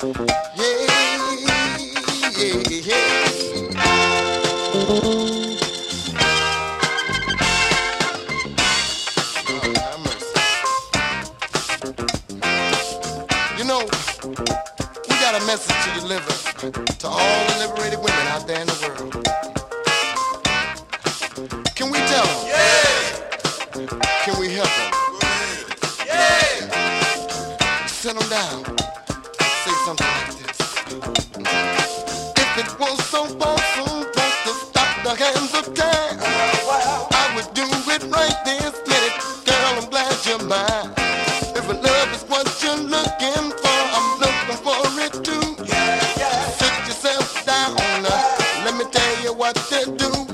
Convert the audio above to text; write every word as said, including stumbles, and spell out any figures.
You know, we got a message to deliver to all the liberated women out there in the world. Can we tell them? Yeah! Can we help them? Yeah! Sit them down. Say something like this. If it was so awesome to stop the hands of time, I would do it right this minute. Girl, I'm glad you're mine. If love is what you're looking for, I'm looking for it too. Yeah, yeah. Sit yourself down, uh, let me tell you what to do.